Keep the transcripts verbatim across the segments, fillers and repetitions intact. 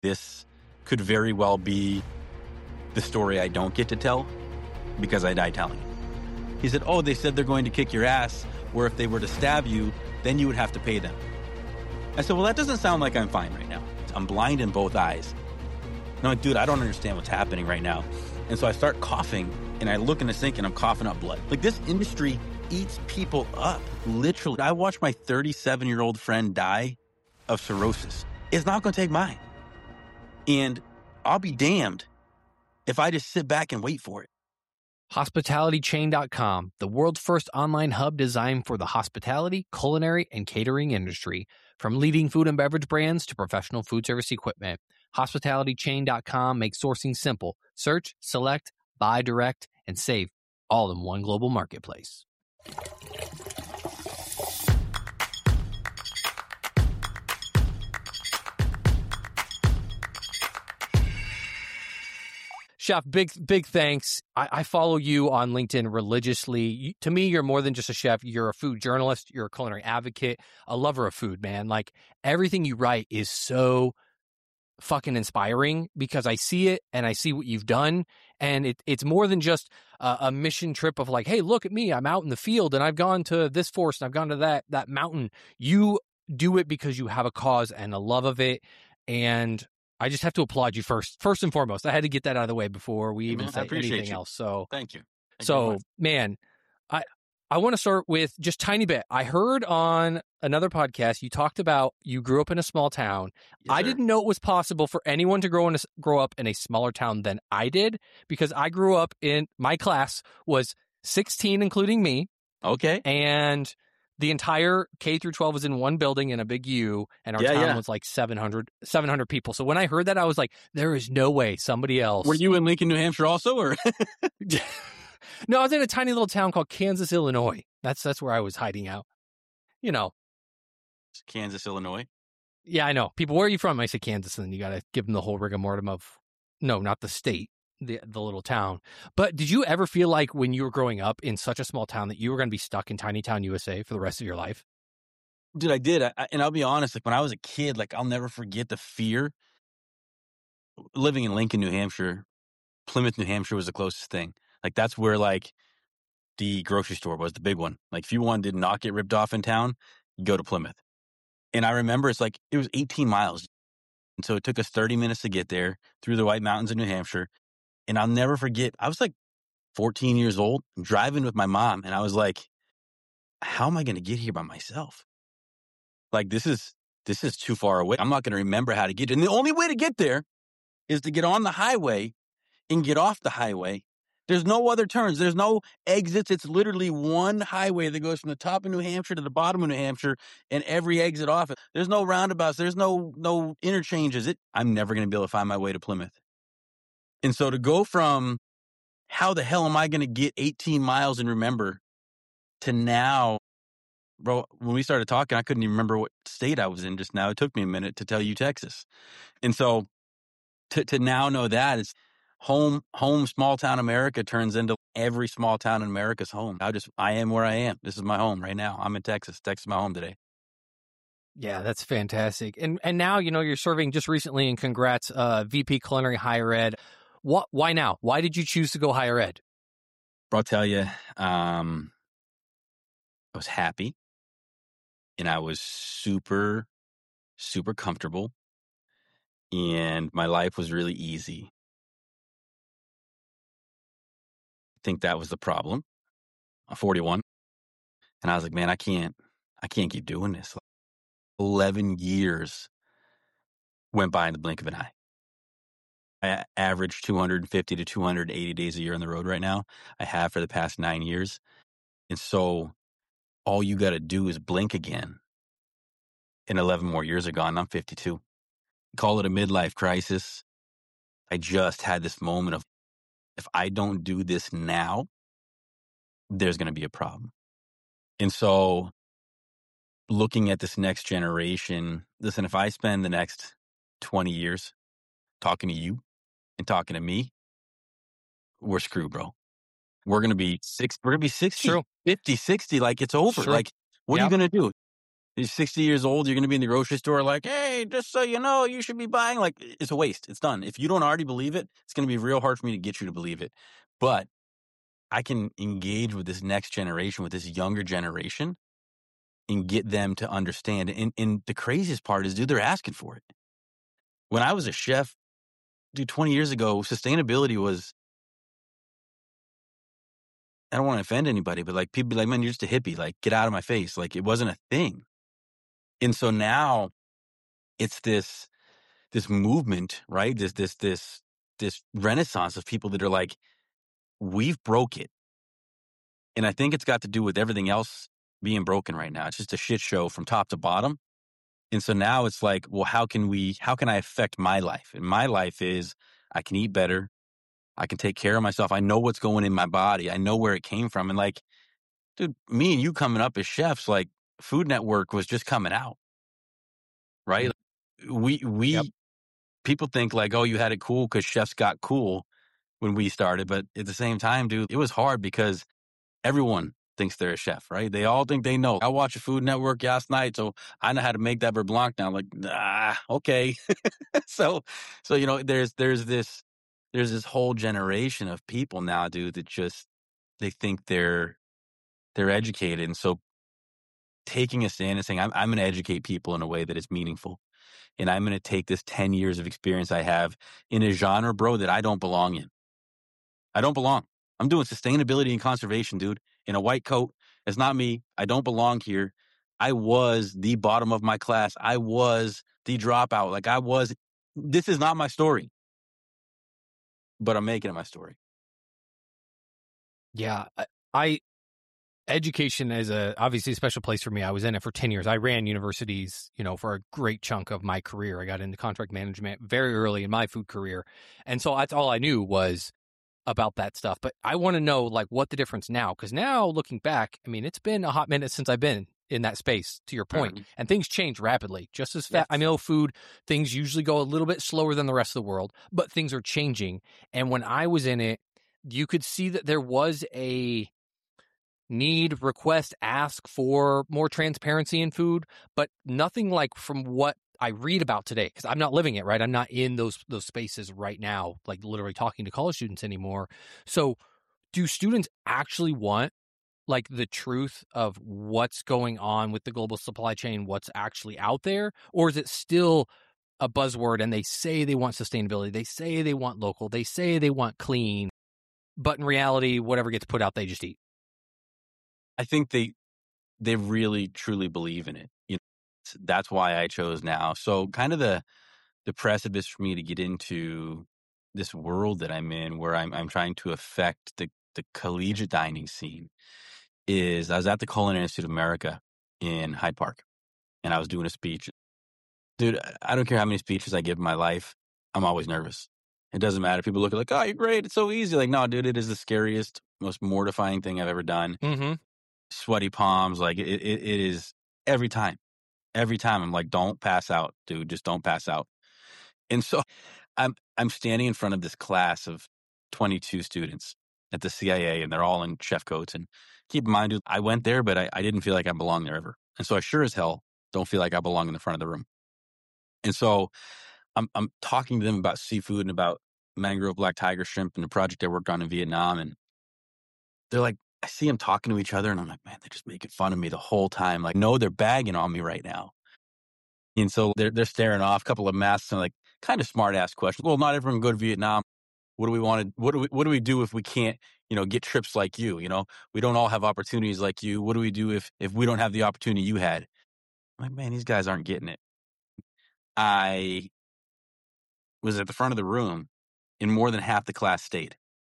this could very well be the story I don't get to tell because I die telling it. He said, oh, they said they're going to kick your ass, where if they were to stab you, then you would have to pay them. I said, well, that doesn't sound like I'm fine right now. I'm blind in both eyes. And I'm like, dude, I don't understand what's happening right now. And so I start coughing, and I look in the sink, and I'm coughing up blood. Like, this industry eats people up, literally. I watched my thirty-seven-year-old friend die of cirrhosis. It's not going to take mine. And I'll be damned if I just sit back and wait for it. hospitality chain dot com, the world's first online hub designed for the hospitality, culinary, and catering industry. From leading food and beverage brands to professional food service equipment, hospitality chain dot com makes sourcing simple. Search, select, buy direct, and save, all in one global marketplace. Chef, big, big thanks. I, I follow you on LinkedIn religiously. You, to me, you're more than just a chef. You're a food journalist. You're a culinary advocate, a lover of food, man. Like, everything you write is so fucking inspiring because I see it and I see what you've done. And it, it's more than just a, a mission trip of like, hey, look at me. I'm out in the field and I've gone to this forest and I've gone to that, that mountain. You do it because you have a cause and a love of it. And I just have to applaud you first, first and foremost. I had to get that out of the way before we even say anything you. else. So thank you. Thank so you man, I, I want to start with just tiny bit. I heard on another podcast, you talked about you grew up in a small town. Yes, I sir. didn't know it was possible for anyone to grow in a, grow up in a smaller town than I did, because I grew up in, my class was sixteen, including me. Okay. And the entire K through twelve was in one building in a big U, and our Yeah, town yeah. was like seven hundred, seven hundred people. So when I heard that, I was like, there is no way somebody else. Were you in Lincoln, New Hampshire also, or? No, I was in a tiny little town called Kansas, Illinois. That's that's where I was hiding out. You know. Kansas, Illinois. Yeah, I know. People, where are you from? I say Kansas, and then you got to give them the whole rigmarole of, no, not the state, the the little town. But did you ever feel like when you were growing up in such a small town that you were going to be stuck in Tiny Town, U S A for the rest of your life? Dude, I did. I, and I'll be honest, like when I was a kid, like I'll never forget the fear. Living in Lincoln, New Hampshire, Plymouth, New Hampshire was the closest thing. Like that's where like the grocery store was, the big one. Like if you wanted to not get ripped off in town, you go to Plymouth. And I remember it's like, it was eighteen miles. And so it took us thirty minutes to get there through the White Mountains of New Hampshire. And I'll never forget, I was like fourteen years old, driving with my mom. And I was like, how am I going to get here by myself? Like this is, this is too far away. I'm not going to remember how to get there. And the only way to get there is to get on the highway and get off the highway. There's no other turns. There's no exits. It's literally one highway that goes from the top of New Hampshire to the bottom of New Hampshire, and every exit off it. There's no roundabouts. There's no no interchanges. It. I'm never going to be able to find my way to Plymouth. And so to go from how the hell am I going to get eighteen miles and remember to now, bro, when we started talking, I couldn't even remember what state I was in just now. It took me a minute to tell you Texas. And so to to now know that it's home, home, small town America turns into every small town in America's home. I just, I am where I am. This is my home right now. I'm in Texas. Texas is my home today. Yeah, that's fantastic. And and now, you know, you're serving just recently, and congrats, uh, V P Culinary Higher Ed. What, why now? Why did you choose to go higher ed? Bro, I'll tell you, um, I was happy and I was super, super comfortable, and my life was really easy. I think that was the problem. I'm forty-one, and I was like, man, I can't, I can't keep doing this. eleven years went by in the blink of an eye. I average two hundred fifty to two hundred eighty days a year on the road right now. I have for the past nine years. And so all you got to do is blink again, and eleven more years are gone. I'm fifty-two. Call it a midlife crisis. I just had this moment of, if I don't do this now, there's going to be a problem. And so looking at this next generation, listen, if I spend the next twenty years talking to you and talking to me, we're screwed, bro. We're going to be six, we're going to be sixty, True. fifty, sixty, like it's over. Sure. Like, what Yep. are you going to do? You're sixty years old, you're going to be in the grocery store like, hey, just so you know, you should be buying. Like, it's a waste. It's done. If you don't already believe it, it's going to be real hard for me to get you to believe it. But I can engage with this next generation, with this younger generation, and get them to understand. And, and the craziest part is, dude, they're asking for it. When I was a chef, dude, twenty years ago, sustainability was, I don't want to offend anybody, but like people be like, man, you're just a hippie. Like, get out of my face. Like, it wasn't a thing. And so now it's this, this movement, right? This, this, this, this renaissance of people that are like, we've broke it. And I think it's got to do with everything else being broken right now. It's just a shit show from top to bottom. And so now it's like, well, how can we, how can I affect my life? And my life is I can eat better. I can take care of myself. I know what's going in my body. I know where it came from. And like, dude, me and you coming up as chefs, like Food Network was just coming out, right? Mm-hmm. We, we, yep. People think like, oh, you had it cool because chefs got cool when we started. But at the same time, dude, it was hard because everyone thinks they're a chef, right? They all think they know. I watched a Food Network last night, so I know how to make that beurre blanc now. Like, ah, okay. so, so, you know, there's, there's this, there's this whole generation of people now, dude, that just, they think they're, they're educated. And so taking a stand and saying, I'm, I'm going to educate people in a way that is meaningful. And I'm going to take this ten years of experience I have in a genre, bro, that I don't belong in. I don't belong. I'm doing sustainability and conservation, dude, in a white coat. It's not me. I don't belong here. I was the bottom of my class. I was the dropout. Like I was, this is not my story, but I'm making it my story. Yeah. I, I education is a, obviously a special place for me. I was in it for ten years. I ran universities, you know, for a great chunk of my career. I got into contract management very early in my food career. And so that's all I knew was about that stuff. But I want to know like what the difference now, because now looking back, I mean, it's been a hot minute since I've been in that space, to your point, mm-hmm. and things change rapidly just as fast. Yes. I know food, things usually go a little bit slower than the rest of the world, but things are changing. And when I was in it, you could see that there was a need, request, ask for more transparency in food, but nothing like from what I read about today, because I'm not living it, right? I'm not in those those spaces right now, like literally talking to college students anymore. So do students actually want like the truth of what's going on with the global supply chain, what's actually out there? Or is it still a buzzword and they say they want sustainability, they say they want local, they say they want clean, but in reality, whatever gets put out, they just eat? I think they they really truly believe in it. You know, that's why I chose now. So kind of the the precipice for me to get into this world that I'm in, where I'm I'm trying to affect the the collegiate dining scene, is I was at the Culinary Institute of America in Hyde Park, and I was doing a speech. Dude, I don't care how many speeches I give in my life, I'm always nervous. It doesn't matter. People look at like, oh, you're great. It's so easy. Like, no, dude, it is the scariest, most mortifying thing I've ever done. Mm-hmm. Sweaty palms. Like it, it, it is every time, every time I'm like, don't pass out, dude. Just don't pass out. And so I'm, I'm standing in front of this class of twenty-two students at the C I A, and they're all in chef coats. And keep in mind, dude, I went there, but I, I didn't feel like I belonged there ever. And so I sure as hell don't feel like I belong in the front of the room. And so I'm, I'm talking to them about seafood and about mangrove black tiger shrimp and the project I worked on in Vietnam. And they're like, I see them talking to each other, and I'm like, man, they're just making fun of me the whole time. Like, no, they're bagging on me right now. And so they're they're staring off. A couple of masks and like kind of smart ass questions. Well, not everyone can go to Vietnam. What do we want to? What do we? What do we do if we can't? You know, get trips like you. You know, we don't all have opportunities like you. What do we do if if we don't have the opportunity you had? I'm like, man, these guys aren't getting it. I was at the front of the room, and more than half the class stayed,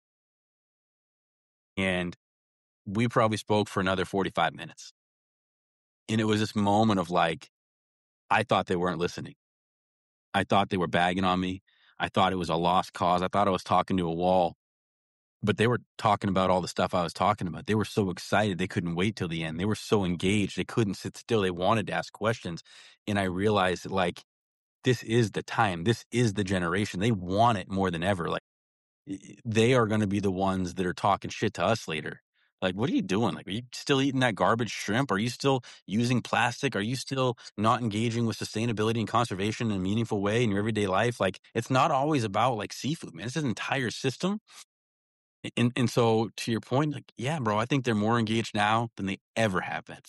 and we probably spoke for another forty-five minutes. And it was this moment of like, I thought they weren't listening. I thought they were bagging on me. I thought it was a lost cause. I thought I was talking to a wall, but they were talking about all the stuff I was talking about. They were so excited. They couldn't wait till the end. They were so engaged. They couldn't sit still. They wanted to ask questions. And I realized that like, this is the time. This is the generation. They want it more than ever. Like, they are going to be the ones that are talking shit to us later. Like, what are you doing? Like, are you still eating that garbage shrimp? Are you still using plastic? Are you still not engaging with sustainability and conservation in a meaningful way in your everyday life? Like, it's not always about like seafood, man. It's an entire system. And and so to your point, like, yeah, bro, I think they're more engaged now than they ever have been.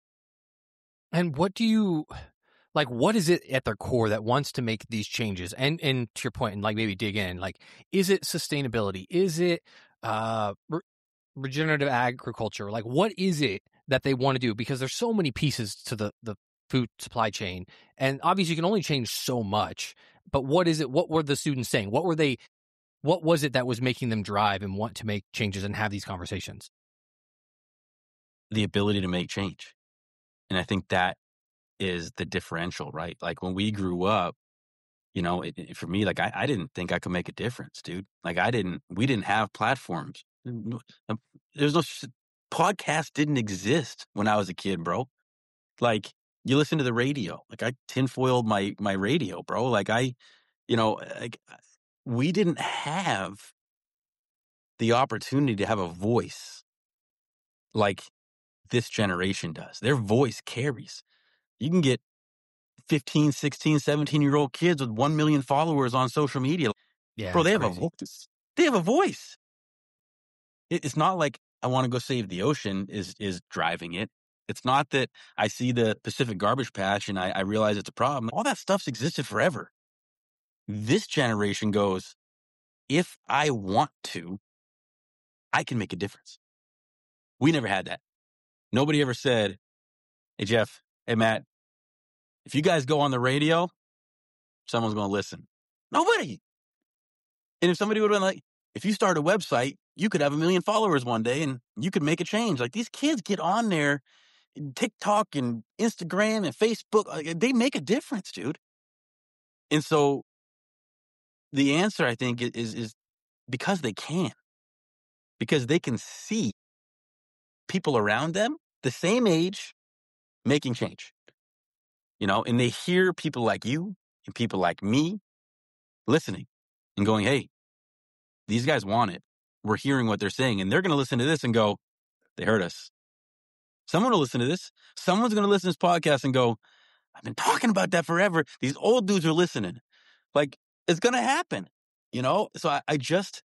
And what do you like? What is it at their core that wants to make these changes? And and to your point, and like maybe dig in. Like, is it sustainability? Is it uh re- regenerative agriculture? Like, what is it that they want to do? Because there's so many pieces to the the food supply chain, and obviously you can only change so much. But what is it? What were the students saying? What were they? What was it that was making them drive and want to make changes and have these conversations? The ability to make change. And I think that is the differential, right? Like when we grew up, you know, it, it- for me, like I, I didn't think I could make a difference, dude. Like I didn't, we didn't have platforms. N- n- There's no s- podcast didn't exist when I was a kid, bro. Like you listen to the radio. Like I tinfoiled my my radio, bro. Like I, you know, like we didn't have the opportunity to have a voice like this generation does. Their voice carries. You can get fifteen, sixteen, seventeen year old kids with one million followers on social media. Yeah, Bro, it's they have a crazy. voice. They have a voice. It- It's not like I want to go save the ocean is is driving it. It's not that I see the Pacific garbage patch and I, I realize it's a problem. All that stuff's existed forever. This generation goes, if I want to, I can make a difference. We never had that. Nobody ever said, hey, Jeff, hey, Matt, if you guys go on the radio, someone's going to listen. Nobody. And if somebody would have been like, if you start a website, you could have a million followers one day and you could make a change. Like these kids get on there, TikTok and Instagram and Facebook, like, they make a difference, dude. And so the answer, I think, is is because they can, because they can see people around them the same age making change, you know, and they hear people like you and people like me listening and going, hey, these guys want it. We're hearing what they're saying. And they're going to listen to this and go, they heard us. Someone will listen to this. Someone's going to listen to this podcast and go, I've been talking about that forever. These old dudes are listening. Like, it's going to happen, you know? So I, I just,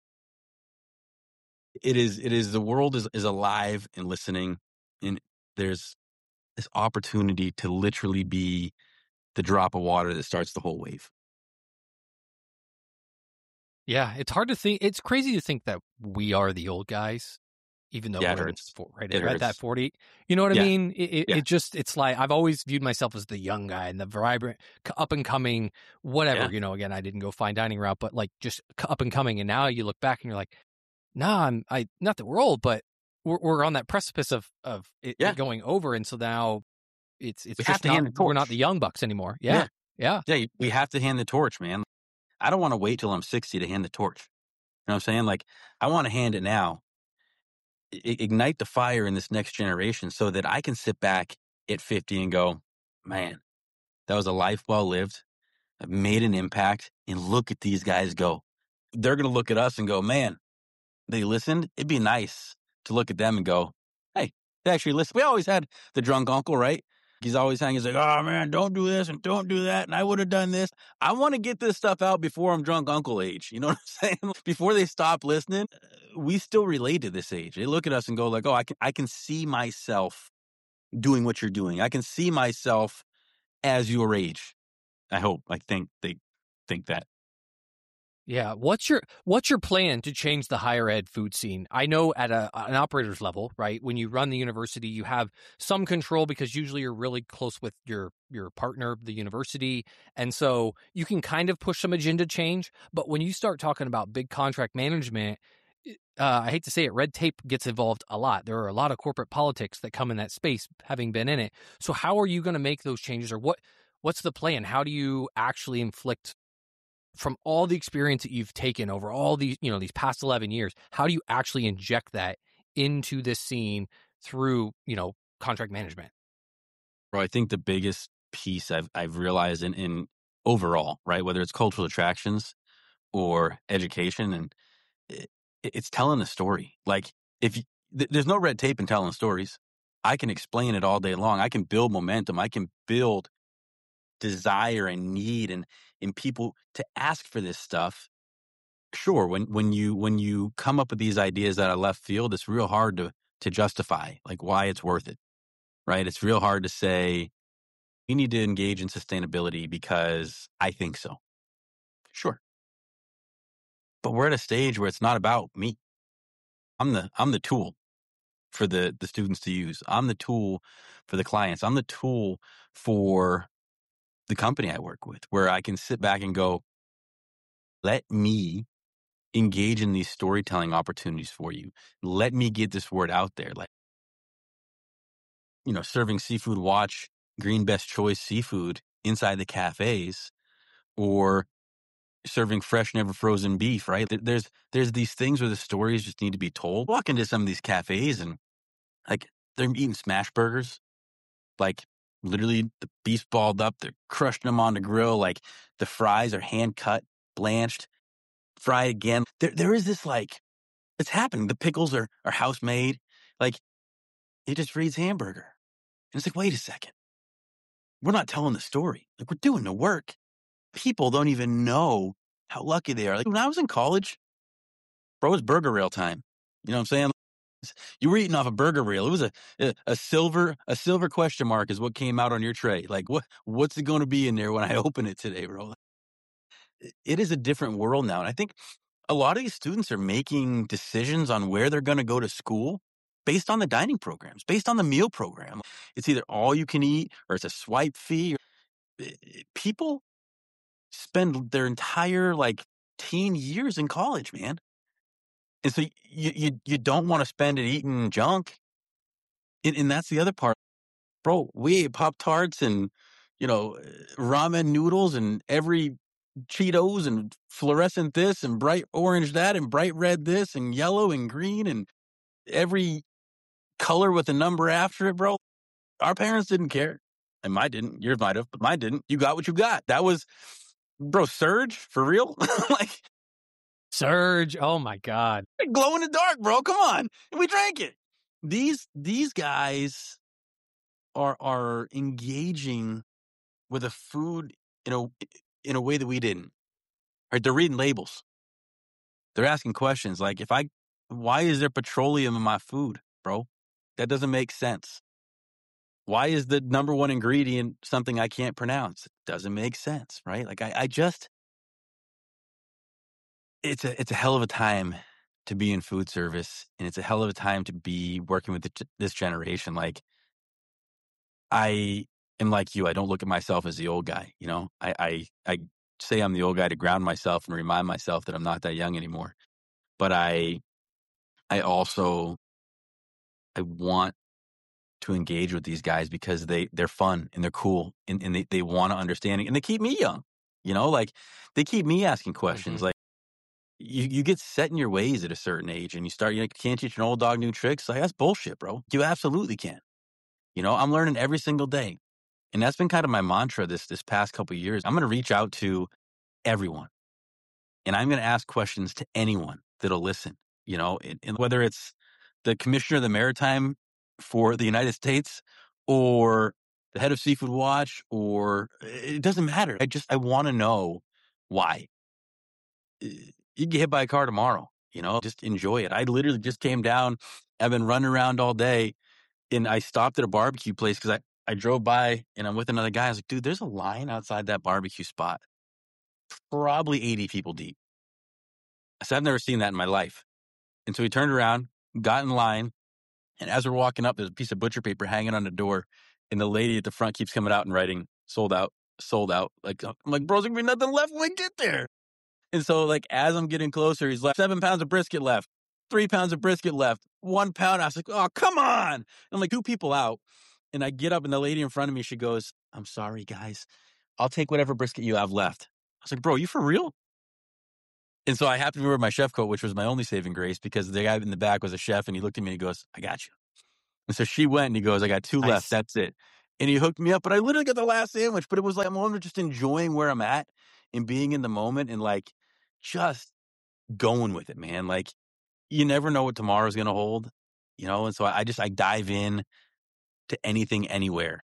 it is, it is, the world is, is alive and listening. And there's this opportunity to literally be the drop of water that starts the whole wave. Yeah, it's hard to think. It's crazy to think that we are the old guys, even though Yeah, it we're in hurts. for, right It at, at that hurts. forty. You know what I Yeah. mean? It, it, Yeah. it just, it's like, I've always viewed myself as the young guy and the vibrant, up and coming, whatever. Yeah. You know, again, I didn't go fine dining route, but like just up and coming. And now you look back and you're like, nah, I'm, I, not that we're old, but we're, we're on that precipice of, of it, Yeah. it going over. And so now it's, it's We just have to not, hand the we're not torch. the young bucks anymore. Yeah. Yeah. Yeah. We have to hand the torch, man. I don't want to wait till I'm sixty to hand the torch. You know what I'm saying? Like, I want to hand it now, I- ignite the fire in this next generation so that I can sit back at fifty and go, man, that was a life well lived. I've made an impact. And look at these guys go. They're going to look at us and go, man, they listened. It'd be nice to look at them and go, hey, they actually listen. We always had the drunk uncle, right? He's always hanging. He's like, oh man, don't do this and don't do that. And I would have done this. I want to get this stuff out before I'm drunk uncle age. You know what I'm saying? Before they stop listening, uh, we still relate to this age. They look at us and go like, oh, I can, I can see myself doing what you're doing. I can see myself as your age. I hope, I think they think that. Yeah. What's your what's your plan to change the higher ed food scene? I know at a, an operator's level, right? When you run the university, you have some control because usually you're really close with your your partner, the university, and so you can kind of push some agenda change. But when you start talking about big contract management, uh, I hate to say it, red tape gets involved a lot. There are a lot of corporate politics that come in that space, having been in it. So how are you going to make those changes, or what? What's the plan? How do you actually inflict from all the experience that you've taken over all these, you know, these past eleven years, how do you actually inject that into this scene through, you know, contract management? Bro, I think the biggest piece I've I've realized in, in overall, right, whether it's cultural attractions or education, and it, it's telling a story. Like if you, th- there's no red tape in telling stories. I can explain it all day long. I can build momentum. I can build desire and need and in people to ask for this stuff. Sure, when when you when you come up with these ideas out of left field, it's real hard to to justify like why it's worth it, right? It's real hard to say you need to engage in sustainability because I think so. Sure, but we're at a stage where it's not about me. I'm the I'm the tool for the the students to use. I'm the tool for the clients. I'm the tool for the company I work with, where I can sit back and go, let me engage in these storytelling opportunities for you. Let me get this word out there. Like, you know, serving Seafood Watch, Green Best Choice seafood inside the cafes, or serving fresh, never frozen beef, right? There's there's these things where the stories just need to be told. Walk into some of these cafes and like they're eating smash burgers, like literally the beef's balled up, they're crushing them on the grill, like the fries are hand cut, blanched, fried again. There there is this like it's happening. The pickles are are house made. Like it just reads hamburger. And it's like, wait a second. We're not telling the story. Like we're doing the work. People don't even know how lucky they are. Like when I was in college, bro, it was burger rail time. You know what I'm saying? You were eating off a burger reel. It was a, a a silver a silver question mark is what came out on your tray. Like what what's it going to be in there when I open it today, bro? It is a different world now, and I think a lot of these students are making decisions on where they're going to go to school based on the dining programs, based on the meal program. It's either all you can eat or it's a swipe fee. People spend their entire like teen years in college, man. And so you you you don't want to spend it eating junk. And, and that's the other part. Bro, we ate Pop-Tarts and, you know, ramen noodles and every Cheetos and fluorescent this and bright orange that and bright red this and yellow and green and every color with a number after it, bro. Our parents didn't care. And mine didn't. Yours might have, but mine didn't. You got what you got. That was, bro, Surge? For real? Like, Surge. Oh my God. glow in the dark, bro. Come on. We drank it. These these guys are are engaging with a food in a in a way that we didn't. Right? They're reading labels. They're asking questions like, if I, why is there petroleum in my food, bro? That doesn't make sense. Why is the number one ingredient something I can't pronounce? It doesn't make sense, right? Like I, I just, it's a, it's a hell of a time to be in food service, and it's a hell of a time to be working with the, this generation. Like I am like you. I don't look at myself as the old guy. You know, I, I, I say I'm the old guy to ground myself and remind myself that I'm not that young anymore. But I, I also, I want to engage with these guys because they, they're fun and they're cool and, and they, they want to understand it, and they keep me young, you know, like they keep me asking questions. Mm-hmm. Like you, you get set in your ways at a certain age and you start, you know, can't teach an old dog new tricks. Like that's bullshit, bro. You absolutely can. You know, I'm learning every single day. And that's been kind of my mantra this, this past couple of years. I'm going to reach out to everyone and I'm going to ask questions to anyone that'll listen, you know, and, and whether it's the commissioner of the maritime for the United States or the head of Seafood Watch, or it doesn't matter. I just, I want to know why. You can get hit by a car tomorrow, you know, just enjoy it. I literally just came down. I've been running around all day and I stopped at a barbecue place because I, I drove by and I'm with another guy. I was like, dude, there's a line outside that barbecue spot, probably eighty people deep. I said, I've never seen that in my life. And so he turned around, got in line. And as we're walking up, there's a piece of butcher paper hanging on the door. And the lady at the front keeps coming out and writing, sold out, sold out. Like, I'm like, bro, there's going to be nothing left when we get there. And so, like, as I'm getting closer, he's like, seven pounds of brisket left, three pounds of brisket left, one pound. I was like, oh, come on. And I'm like, two people out. And I get up, and the lady in front of me, she goes, I'm sorry, guys. I'll take whatever brisket you have left. I was like, bro, you for real? And so I happened to wear my chef coat, which was my only saving grace, because the guy in the back was a chef, and he looked at me and he goes, I got you. And so she went and he goes, I got two left. That's it. And he hooked me up, but I literally got the last sandwich. But it was like, I'm just enjoying where I'm at and being in the moment and like just going with it, man. Like you never know what tomorrow's going to hold. you know? And so I just, I dive in to anything, anywhere.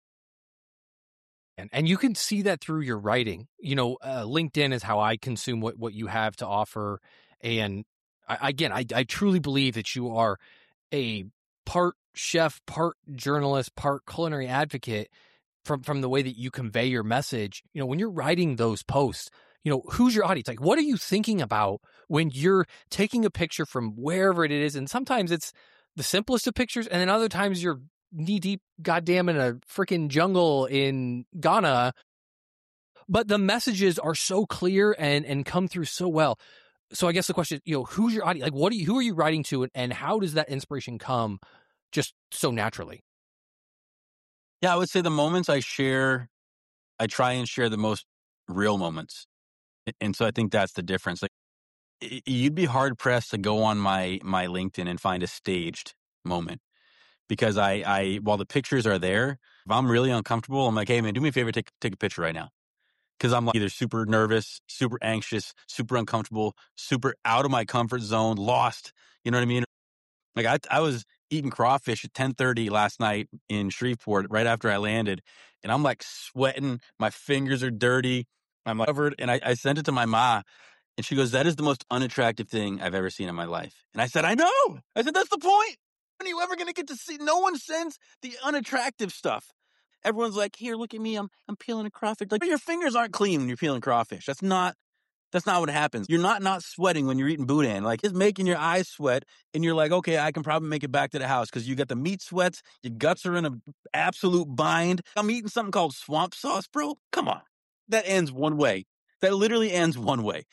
And, and you can see that through your writing. You know, uh, LinkedIn is how I consume what, what you have to offer. And I, again, I, I truly believe that you are a part chef, part journalist, part culinary advocate from, from the way that you convey your message. You know, when you're writing those posts, you know, who's your audience? Like, what are you thinking about when you're taking a picture from wherever it is? And sometimes it's the simplest of pictures. And then other times you're knee deep, goddamn, in a freaking jungle in Ghana. But the messages are so clear and, and come through so well. So I guess the question is, you know, who's your audience? Like, what are you, who are you writing to, and, and how does that inspiration come just so naturally? Yeah, I would say the moments I share, I try and share the most real moments. And so I think that's the difference. Like, you'd be hard pressed to go on my, my LinkedIn and find a staged moment, because I, I, while the pictures are there, if I'm really uncomfortable, I'm like, hey man, do me a favor, take, take a picture right now. Cause I'm like either super nervous, super anxious, super uncomfortable, super out of my comfort zone, lost. You know what I mean? Like I, I was eating crawfish at ten thirty last night in Shreveport right after I landed, and I'm like sweating. My fingers are dirty. I'm like covered, and I, I sent it to my ma, and she goes, "That is the most unattractive thing I've ever seen in my life." And I said, "I know." I said, "That's the point. When are you ever going to get to see? No one sends the unattractive stuff. Everyone's like, here, look at me. I'm I'm peeling a crawfish. Like, your fingers aren't clean when you're peeling crawfish. That's not that's not what happens. You're not not sweating when you're eating boudin. Like, it's making your eyes sweat, and you're like, okay, I can probably make it back to the house because you got the meat sweats. Your guts are in an absolute bind. I'm eating something called swamp sauce, bro. Come on, that ends one way. That literally ends one way.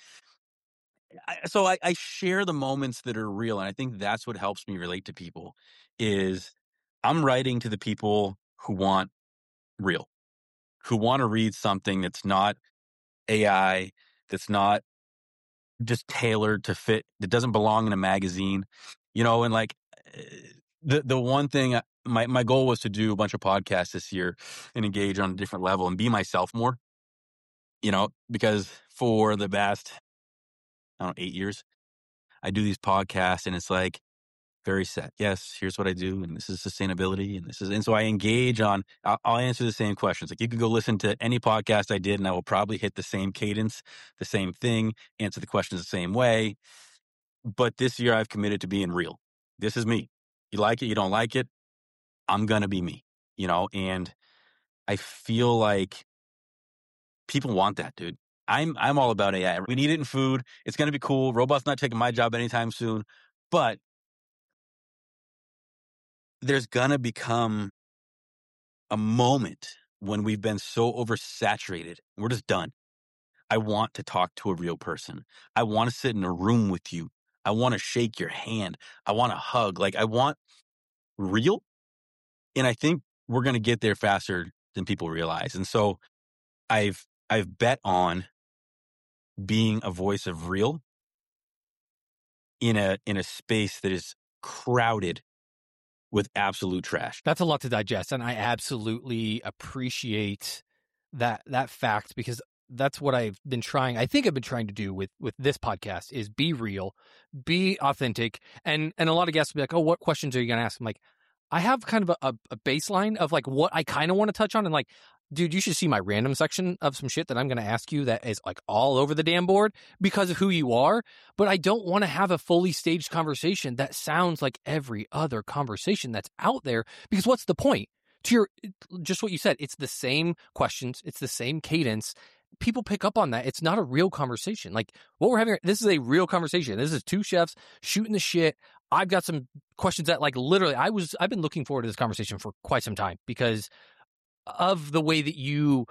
I, so I, I share the moments that are real, and I think that's what helps me relate to people. Is I'm writing to the people who want real, who want to read something that's not A I, that's not just tailored to fit, that doesn't belong in a magazine, you know. And like the the one thing, I- my my goal was to do a bunch of podcasts this year and engage on a different level and be myself more, you know, because for the past, I don't know, eight years, I do these podcasts and it's like very set. Yes, here's what I do, and this is sustainability, and this is, and so I engage on. I'll, I'll answer the same questions. Like, you can go listen to any podcast I did, and I will probably hit the same cadence, the same thing, answer the questions the same way. But this year, I've committed to being real. This is me. You like it, you don't like it. I'm gonna be me. You know, and I feel like people want that, dude. I'm I'm all about A I. We need it in food. It's gonna be cool. Robots not taking my job anytime soon, but there's gonna become a moment when we've been so oversaturated, we're just done. I want to talk to a real person. I want to sit in a room with you. I want to shake your hand. I want to hug. Like, I want real. And I think we're going to get there faster than people realize. And so I've, I've bet on being a voice of real in a, in a space that is crowded with absolute trash. That's a lot to digest, and I absolutely appreciate that that fact, because that's what I've been trying. I think I've been trying to do with with this podcast is be real, be authentic, and and a lot of guests will be like, "Oh, what questions are you going to ask?" I'm like, I have kind of a, a baseline of like what I kind of want to touch on, and like, dude, you should see my random section of some shit that I'm going to ask you that is like all over the damn board because of who you are. But I don't want to have a fully staged conversation that sounds like every other conversation that's out there, because what's the point? To your, just what you said, it's the same questions, it's the same cadence. People pick up on that. It's not a real conversation. Like what we're having, this is a real conversation. This is two chefs shooting the shit. I've got some questions that like literally I was, I've been looking forward to this conversation for quite some time because of the way that you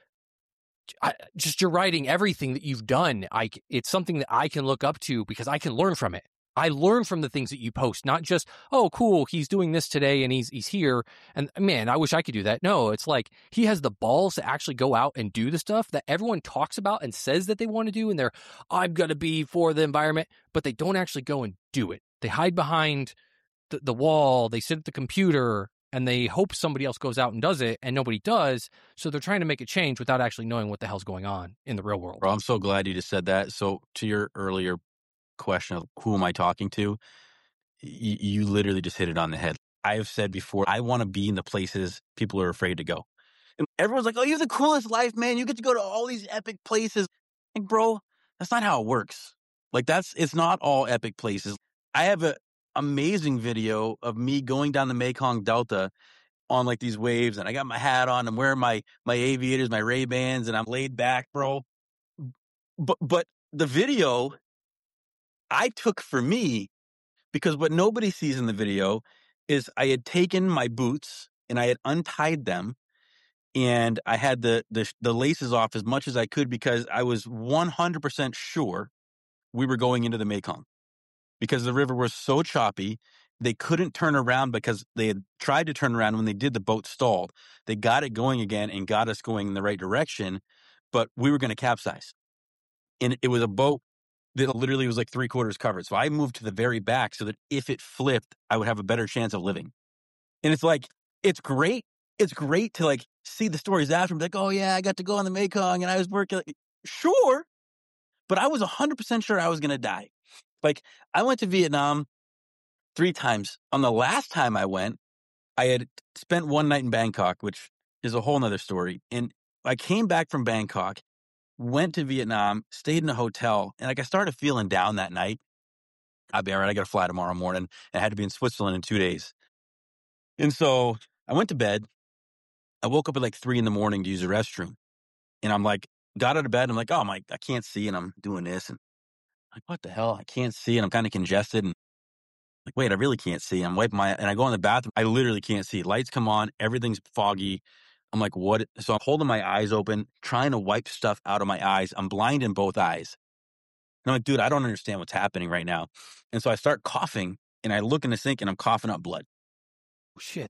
I, just your writing, everything that you've done. I, it's something that I can look up to because I can learn from it. I learn from the things that you post, not just, oh, cool, he's doing this today and he's he's here. And man, I wish I could do that. No, it's like he has the balls to actually go out and do the stuff that everyone talks about and says that they want to do. And they're, I'm going to be for the environment, but they don't actually go and do it. They hide behind the, the wall. They sit at the computer and they hope somebody else goes out and does it, and nobody does. So they're trying to make a change without actually knowing what the hell's going on in the real world. Bro, I'm so glad you just said that. So to your earlier question of who am I talking to, y- you literally just hit it on the head. I have said before, I want to be in the places people are afraid to go. And everyone's like, oh, you have the coolest life, man. You get to go to all these epic places. Like, bro, that's not how it works. Like, that's, it's not all epic places. I have an amazing video of me going down the Mekong Delta on like these waves, and I got my hat on. I'm wearing my, my aviators, my Ray-Bans, and I'm laid back, bro. But, but the video I took for me, because what nobody sees in the video is I had taken my boots and I had untied them, and I had the, the, the laces off as much as I could, because I was one hundred percent sure we were going into the Mekong, because the river was so choppy. They couldn't turn around because they had tried to turn around. When they did, the boat stalled. They got it going again and got us going in the right direction, but we were going to capsize. And it was a boat that literally was like three quarters covered. So I moved to the very back so that if it flipped, I would have a better chance of living. And it's like, it's great. It's great to like see the stories after. Like, oh yeah, I got to go on the Mekong and I was working. Sure. But I was one hundred percent sure I was going to die. Like, I went to Vietnam three times. On the last time I went, I had spent one night in Bangkok, which is a whole nother story. And I came back from Bangkok, went to Vietnam, stayed in a hotel, and like I started feeling down that night. I'll be all right. I got to fly tomorrow morning. I had to be in Switzerland in two days. And so I went to bed. I woke up at like three in the morning to use the restroom. And I'm like, got out of bed. And I'm like, oh my, I can't see. And I'm doing this. And I'm like, what the hell? I can't see. And I'm kind of congested. And like, wait, I really can't see. I'm wiping my, and I go in the bathroom. I literally can't see. Lights come on. Everything's foggy. I'm like, what? So I'm holding my eyes open, trying to wipe stuff out of my eyes. I'm blind in both eyes. And I'm like, dude, I don't understand what's happening right now. And so I start coughing, and I look in the sink and I'm coughing up blood. Oh, shit.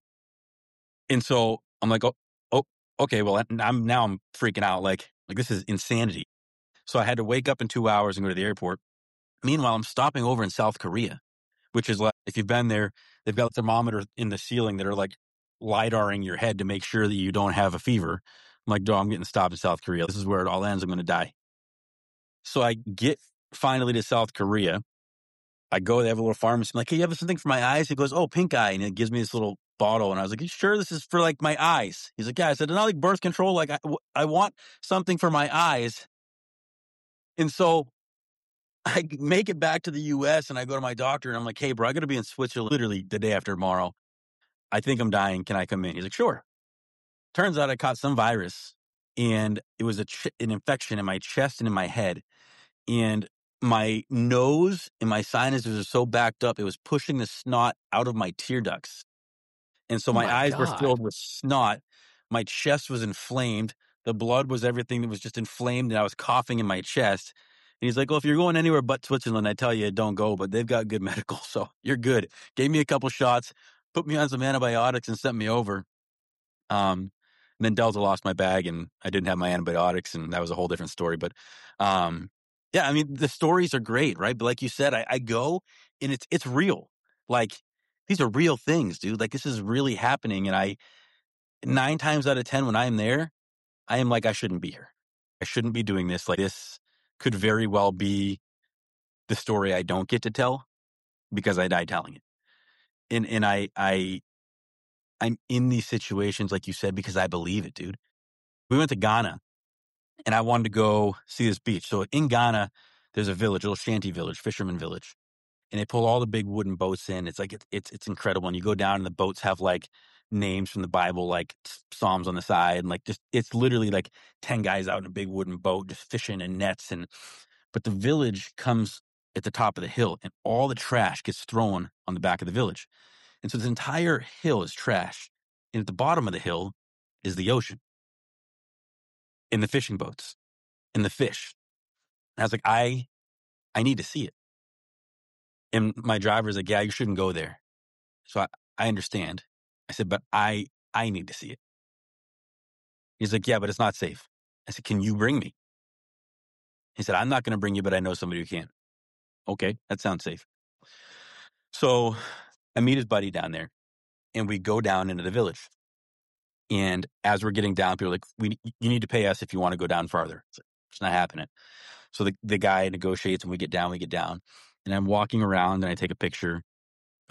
And so I'm like, oh, oh, okay. Well, I'm now I'm freaking out. Like, like this is insanity. So I had to wake up in two hours and go to the airport. Meanwhile, I'm stopping over in South Korea, which is like, if you've been there, they've got thermometers in the ceiling that are like lidaring your head to make sure that you don't have a fever. I'm like, no, I'm getting stopped in South Korea. This is where it all ends. I'm going to die. So I get finally to South Korea. I go, they have a little pharmacy. I'm like, hey, you have something for my eyes? He goes, oh, pink eye. And it gives me this little bottle. And I was like, you sure this is for like my eyes? He's like, yeah. I said, not like birth control. Like I, I want something for my eyes. And so I make it back to the U S and I go to my doctor and I'm like, hey, bro, I got to be in Switzerland literally the day after tomorrow. I think I'm dying. Can I come in? He's like, sure. Turns out I caught some virus, and it was a ch- an infection in my chest and in my head. And my nose and my sinuses are so backed up, it was pushing the snot out of my tear ducts. And so Oh my my eyes were God. filled with snot. My chest was inflamed. The blood was everything that was just inflamed, and I was coughing in my chest. And he's like, well, if you're going anywhere but Switzerland, I tell you, don't go, but they've got good medical, so you're good. Gave me a couple shots, put me on some antibiotics, and sent me over. Um, and then Delta lost my bag, and I didn't have my antibiotics, and that was a whole different story. But um, yeah, I mean, the stories are great, right? But like you said, I, I go, and it's it's real. Like, these are real things, dude. Like, this is really happening. And I, nine times out of ten, when I'm there, I am like, I shouldn't be here. I shouldn't be doing this. Like, this could very well be the story I don't get to tell because I die telling it. And and I I I'm in these situations, like you said, because I believe it, dude. We went to Ghana, and I wanted to go see this beach. So in Ghana, there's a village, a little shanty village, fisherman village. And they pull all the big wooden boats in. It's like, it's, it's, it's incredible. And you go down and the boats have like names from the Bible, like Psalms on the side. And like, just, it's literally like ten guys out in a big wooden boat, just fishing in nets. And, but the village comes at the top of the hill, and all the trash gets thrown on the back of the village. And so this entire hill is trash. And at the bottom of the hill is the ocean and the fishing boats and the fish. And I was like, I, I need to see it. And my driver's like, yeah, you shouldn't go there. So I, I understand. I said, but I, I need to see it. He's like, yeah, but it's not safe. I said, can you bring me? He said, I'm not going to bring you, but I know somebody who can. Okay, that sounds safe. So I meet his buddy down there, and we go down into the village. And as we're getting down, people are like, we, you need to pay us if you want to go down farther. It's, like, it's not happening. So the, the guy negotiates, and we get down, we get down. And I'm walking around, and I take a picture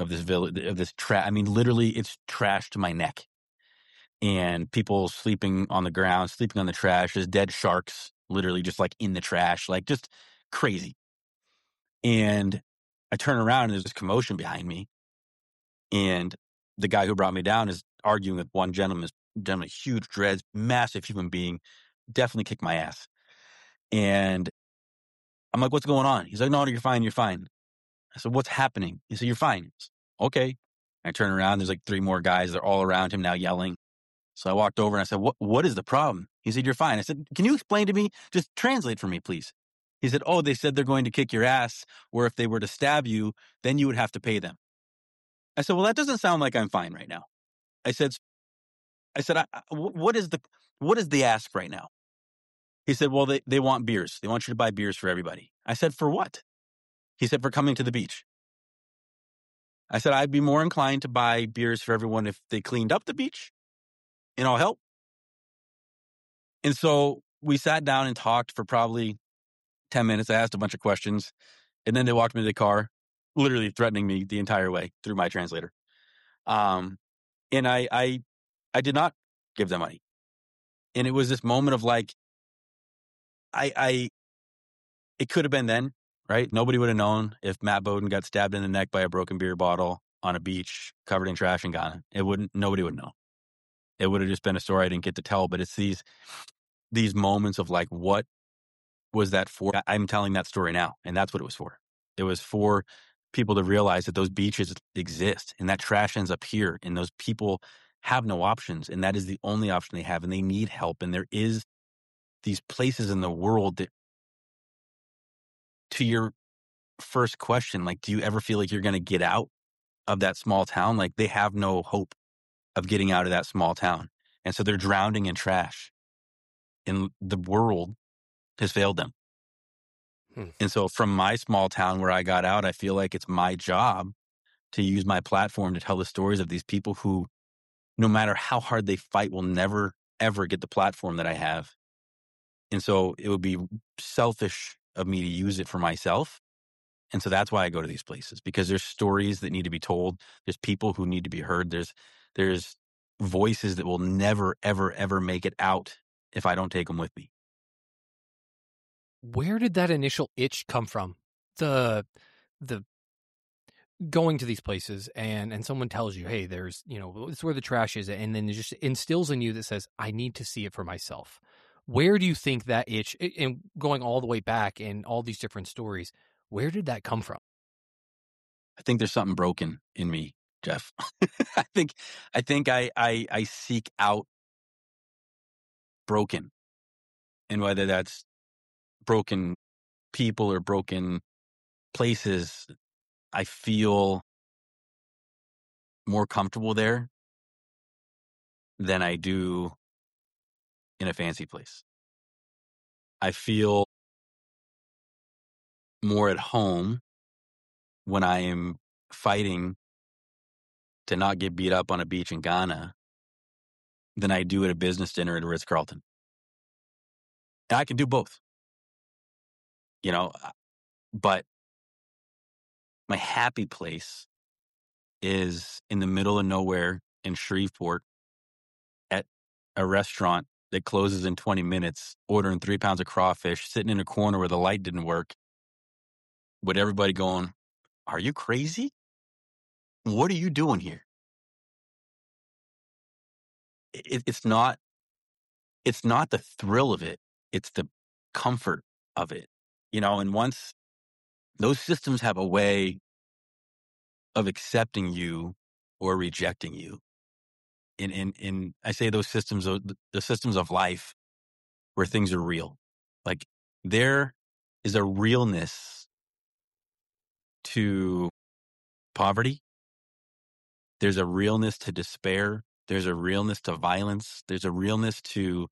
of this village, of this trash. I mean, literally, it's trash to my neck. And people sleeping on the ground, sleeping on the trash. There's dead sharks, literally just like in the trash, like just crazy. And I turn around and there's this commotion behind me. And the guy who brought me down is arguing with one gentleman, gentleman, huge dreads, massive human being, definitely kicked my ass. And I'm like, what's going on? He's like, no, no, you're fine, you're fine. I said, what's happening? He said, you're fine. Said, okay. I turn around, there's like three more guys. They're all around him now yelling. So I walked over and I said, what, what is the problem? He said, you're fine. I said, can you explain to me? Just translate for me, please. He said, oh, they said they're going to kick your ass, or if they were to stab you, then you would have to pay them. I said, well, that doesn't sound like I'm fine right now. I said, I said, I, what is the, what is the ask right now? He said, well, they, they want beers. They want you to buy beers for everybody. I said, for what? He said, for coming to the beach. I said, I'd be more inclined to buy beers for everyone if they cleaned up the beach, and I'll help. And so we sat down and talked for probably ten minutes. I asked a bunch of questions, and then they walked me to the car, literally threatening me the entire way through my translator. Um, and I, I, I did not give them money. And it was this moment of like, I, I, it could have been then, right? Nobody would have known if Matt Bowden got stabbed in the neck by a broken beer bottle on a beach covered in trash in Ghana. It wouldn't, nobody would know. It would have just been a story I didn't get to tell, but it's these, these moments of like, what was that for? I'm telling that story now, and that's what it was for. It was for people to realize that those beaches exist and that trash ends up here, and those people have no options, and that is the only option they have, and they need help. And there is these places in the world that, to your first question, like, do you ever feel like you're going to get out of that small town? Like, they have no hope of getting out of that small town. And so they're drowning in trash, and the world has failed them. Hmm. And so from my small town where I got out, I feel like it's my job to use my platform to tell the stories of these people who, no matter how hard they fight, will never, ever get the platform that I have. And so it would be selfish of me to use it for myself. And so that's why I go to these places, because there's stories that need to be told. There's people who need to be heard. There's, there's voices that will never, ever, ever make it out if I don't take them with me. Where did that initial itch come from? The, the going to these places and, and someone tells you, hey, there's, you know, it's where the trash is. And then it just instills in you that says, I need to see it for myself. Where do you think that itch, and going all the way back in all these different stories, where did that come from? I think there's something broken in me, Jeff. I think, I think I, I, I seek out broken, and whether that's broken people or broken places, I feel more comfortable there than I do in a fancy place. I feel more at home when I am fighting to not get beat up on a beach in Ghana than I do at a business dinner at a Ritz-Carlton. And I can do both, you know, but my happy place is in the middle of nowhere in Shreveport at a restaurant that closes in twenty minutes, ordering three pounds of crawfish, sitting in a corner where the light didn't work, with everybody going, are you crazy? What are you doing here? It, it's not, it's not the thrill of it. It's the comfort of it, you know, and once those systems have a way of accepting you or rejecting you, in, in, in, I say those systems, the systems of life where things are real, like there is a realness to poverty. There's a realness to despair. There's a realness to violence. There's a realness to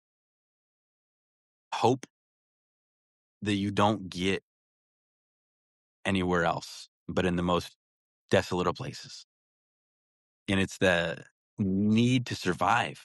hope that you don't get anywhere else but in the most desolate of places. And it's the need to survive.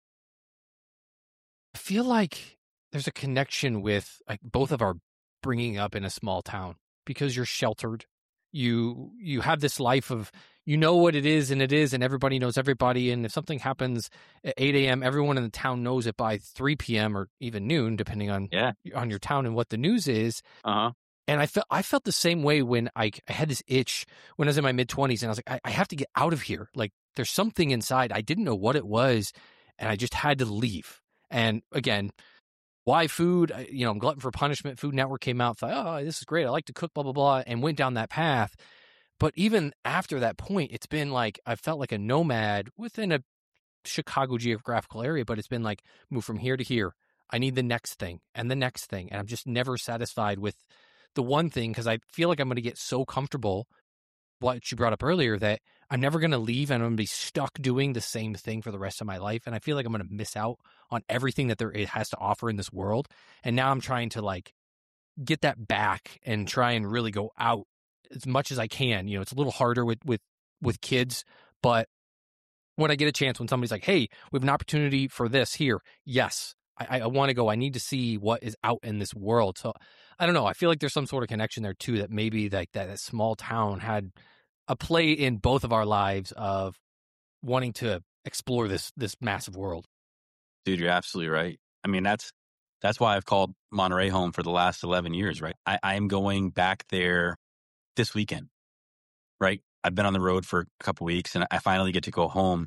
I feel like there's a connection with like both of our bringing up in a small town, because you're sheltered. you you have this life of, you know what it is and it is, and everybody knows everybody. And if something happens at eight a.m., everyone in the town knows it by three p.m. or even noon, depending on Yeah. on your town and what the news is. Uh-huh. And I felt I felt the same way when I, I had this itch when I was in my mid-twenties, and I was like, I, I have to get out of here. Like, there's something inside. I didn't know what it was, and I just had to leave. And again, why food? I- You know, I'm glutton for punishment. Food Network came out, thought, oh, this is great. I like to cook, blah, blah, blah, and went down that path. But even after that point, it's been like I felt like a nomad within a Chicago geographical area, but it's been like move from here to here. I need the next thing and the next thing. And I'm just never satisfied with the one thing, because I feel like I'm going to get so comfortable, what you brought up earlier, that I'm never going to leave and I'm going to be stuck doing the same thing for the rest of my life. And I feel like I'm going to miss out on everything that there it has to offer in this world. And now I'm trying to like get that back and try and really go out as much as I can. You know, it's a little harder with, with, with kids, but when I get a chance, when somebody's like, hey, we have an opportunity for this here. Yes, I, I want to go. I need to see what is out in this world. So I don't know. I feel like there's some sort of connection there too, that maybe like that, that small town had a play in both of our lives of wanting to explore this, this massive world. Dude, you're absolutely right. I mean, that's, that's why I've called Monterey home for the last eleven years, right? I, I am going back there this weekend, right? I've been on the road for a couple weeks and I finally get to go home,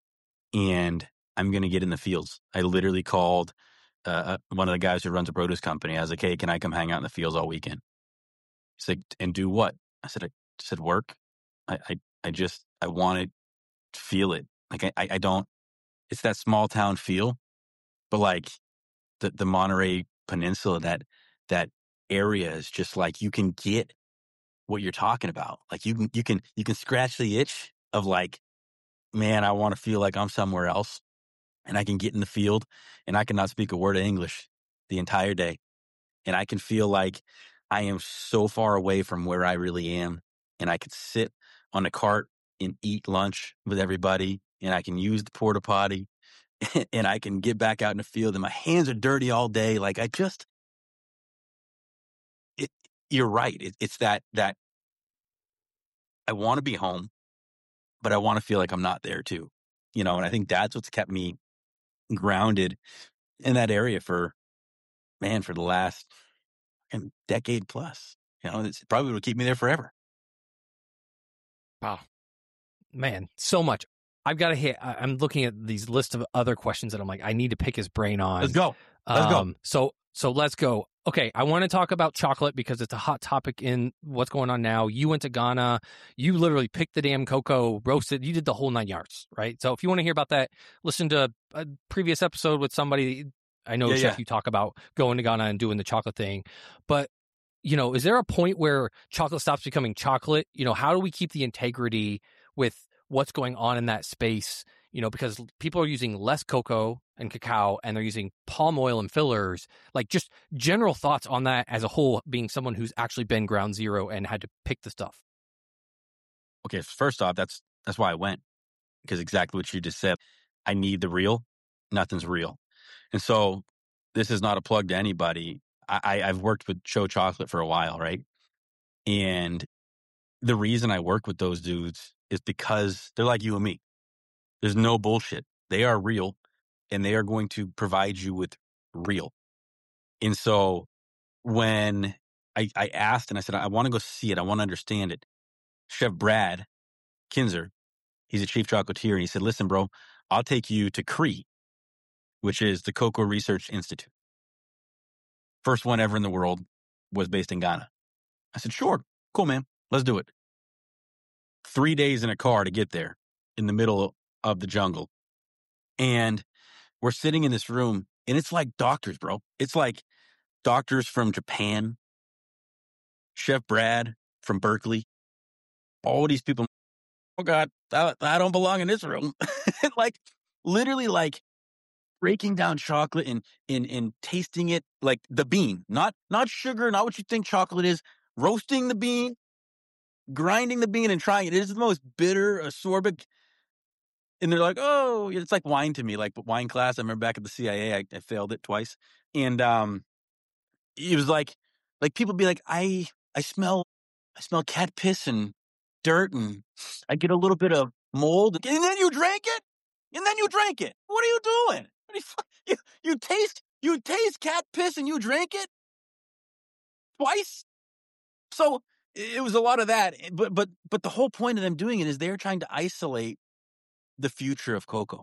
and I'm going to get in the fields. I literally called uh, one of the guys who runs a produce company. I was like, hey, can I come hang out in the fields all weekend? He's like, and do what? I said, I said, work. I, I, I just, I want to feel it. Like, I, I don't, it's that small town feel, but like the, the Monterey Peninsula, that, that area is just like, you can get what you're talking about. Like you can, you can, you can scratch the itch of like, man, I want to feel like I'm somewhere else, and I can get in the field and I cannot speak a word of English the entire day. And I can feel like I am so far away from where I really am. And I could sit on a cart and eat lunch with everybody, and I can use the porta potty and I can get back out in the field, and my hands are dirty all day. Like I just, it, you're right. It, it's that, that I want to be home, but I want to feel like I'm not there too, you know? And I think that's what's kept me grounded in that area for, man, for the last decade plus. You know, it's probably will keep me there forever. Wow, man, so much. I've got to hit. I'm looking at these lists of other questions that I'm like, I need to pick his brain on. Let's go. Let's um, go. So, so let's go. Okay, I want to talk about chocolate because it's a hot topic in what's going on now. You went to Ghana. You literally picked the damn cocoa, roasted. You did the whole nine yards, right? So if you want to hear about that, listen to a previous episode with somebody. I know, Yeah, Chef, yeah. you talk about going to Ghana and doing the chocolate thing. But, you know, is there a point where chocolate stops becoming chocolate? You know, how do we keep the integrity with what's going on in that space? You know, because people are using less cocoa and cacao, and they're using palm oil and fillers. Like, just general thoughts on that as a whole, being someone who's actually been ground zero and had to pick the stuff. Okay, first off, that's that's why I went, because exactly what you just said. I need the real. Nothing's real. And so this is not a plug to anybody. I, I, I've worked with Show Chocolate for a while, right? And the reason I work with those dudes is because they're like you and me. There's no bullshit. They are real, and they are going to provide you with real. And so when I, I asked and I said, I want to go see it, I want to understand it, Chef Brad Kinzer, he's a chief chocolatier, and he said, listen, bro, I'll take you to C R I, which is the Cocoa Research Institute. First one ever in the world was based in Ghana. I said, sure, cool, man, let's do it. Three days in a car to get there in the middle of the jungle. And we're sitting in this room, and it's like doctors, bro. It's like doctors from Japan, Chef Brad from Berkeley, all these people. Oh God, I, I don't belong in this room. Like literally like breaking down chocolate and, and, and tasting it, like the bean, not, not sugar, not what you think chocolate is, roasting the bean, grinding the bean and trying it. It is the most bitter, acerbic. And they're like, oh, it's like wine to me, like wine class. I remember back at the C I A, I, I failed it twice. And um, it was like, like people be like, I, I smell I smell cat piss and dirt, and I get a little bit of mold, and then you drink it, and then you drink it. What are you doing? What are you, you, you taste you taste cat piss and you drink it twice. So it was a lot of that, but but but the whole point of them doing it is they're trying to isolate the future of cocoa.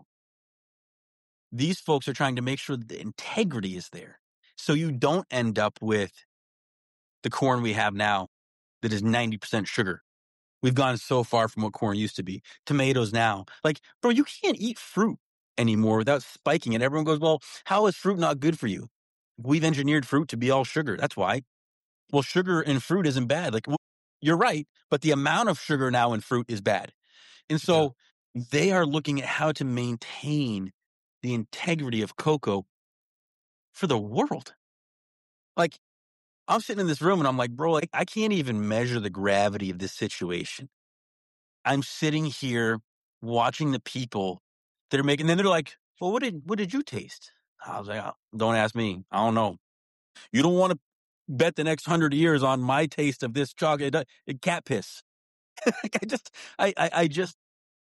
These folks are trying to make sure that the integrity is there, so you don't end up with the corn we have now that is ninety percent sugar. We've gone so far from what corn used to be. Tomatoes now. Like, bro, you can't eat fruit anymore without spiking it. Everyone goes, well, how is fruit not good for you? We've engineered fruit to be all sugar. That's why. Well, sugar in fruit isn't bad. Like, you're right, but the amount of sugar now in fruit is bad. And so yeah. They are looking at how to maintain the integrity of cocoa for the world. Like, I'm sitting in this room and I'm like, bro, like, I can't even measure the gravity of this situation. I'm sitting here watching the people that are making, and then they're like, well, what did, what did you taste? I was like, oh, don't ask me. I don't know. You don't want to bet the next hundred years on my taste of this chocolate. It, it, cat piss. I just, I, I, I just,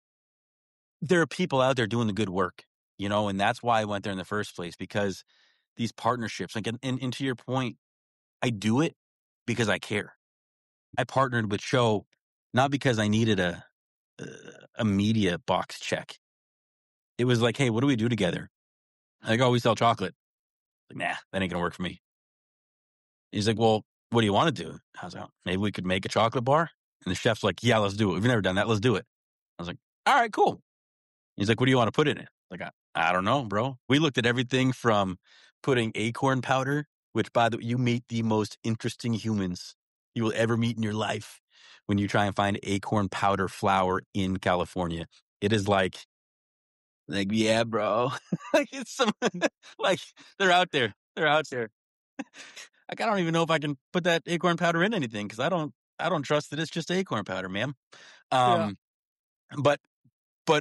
there are people out there doing the good work, you know, and that's why I went there in the first place, because these partnerships, like, and, and, and to your point, I do it because I care. I partnered with Cho not because I needed a, a, a media box check. It was like, hey, what do we do together? Like, oh, we sell chocolate. Like, nah, that ain't gonna work for me. He's like, well, what do you want to do? I was like, oh, maybe we could make a chocolate bar. And the chef's like, yeah, let's do it. We've never done that. Let's do it. I was like, all right, cool. He's like, what do you want to put in it? Like, I, I don't know, bro. We looked at everything from putting acorn powder, which, by the way, you meet the most interesting humans you will ever meet in your life when you try and find acorn powder flour in California. It is like, like, yeah, bro. Like, it's some, like, they're out there. They're out there. Like, I don't even know if I can put that acorn powder in anything, because I don't, I don't trust that it's just acorn powder, ma'am. Um, yeah. But, but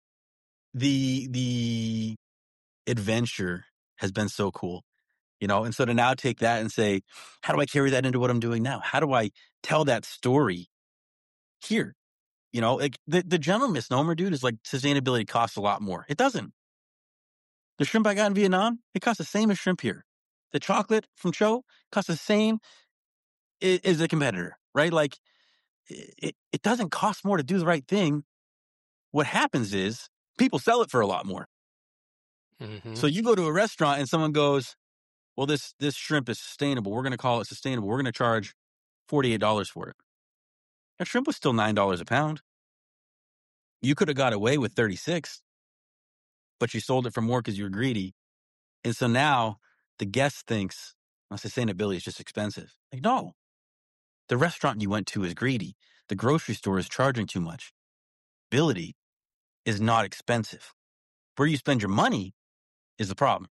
the the adventure has been so cool, you know. And so to now take that and say, how do I carry that into what I'm doing now? How do I tell that story here? You know, like the the general misnomer, dude, is like sustainability costs a lot more. It doesn't. The shrimp I got in Vietnam, it costs the same as shrimp here. The chocolate from Cho costs the same as a competitor, right? Like, it, it doesn't cost more to do the right thing. What happens is people sell it for a lot more. Mm-hmm. So you go to a restaurant and someone goes, well, this this shrimp is sustainable. We're going to call it sustainable. We're going to charge forty-eight dollars for it. That shrimp was still nine dollars a pound. You could have got away with thirty-six, but you sold it for more because you were greedy. And so now the guest thinks, well, sustainability is just expensive. Like, no. The restaurant you went to is greedy. The grocery store is charging too much. Sustainability is not expensive. Where you spend your money is the problem.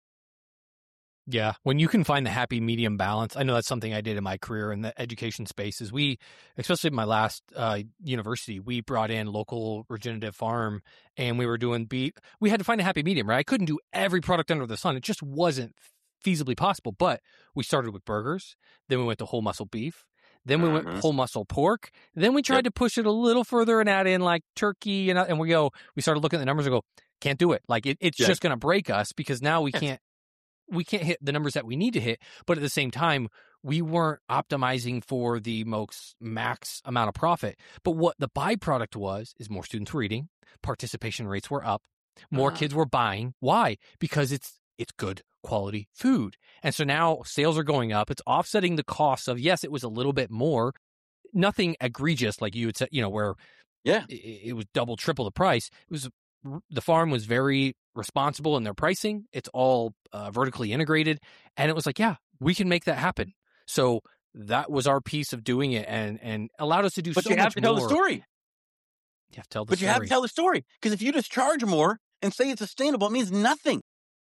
Yeah, when you can find the happy medium balance. I know that's something I did in my career in the education space. Is we, especially in my last uh, university, we brought in local regenerative farm, and we were doing beef. We had to find a happy medium, right? I couldn't do every product under the sun. It just wasn't feasibly possible. But we started with burgers, then we went to whole muscle beef, then we went whole muscle pork. Then we tried yep. to push it a little further and add in like turkey, and and we go. We started looking at the numbers and go, can't do it. Like it, it's yeah. just going to break us, because now we yes. can't. We can't hit the numbers that we need to hit, but at the same time, we weren't optimizing for the most max amount of profit. But what the byproduct was is more students were eating, participation rates were up, more uh-huh. kids were buying. Why? Because it's it's good quality food. And so now sales are going up. It's offsetting the costs of, yes, it was a little bit more, nothing egregious like you would say, you know, where yeah, it, it was double, triple the price. It was the farm was very responsible in their pricing. It's all uh, vertically integrated. And it was like, yeah, we can make that happen. So that was our piece of doing it, and, and allowed us to do but so you have much to tell more. the story. You have to tell the but story. you have to tell the story. Because if you just charge more and say it's sustainable, it means nothing.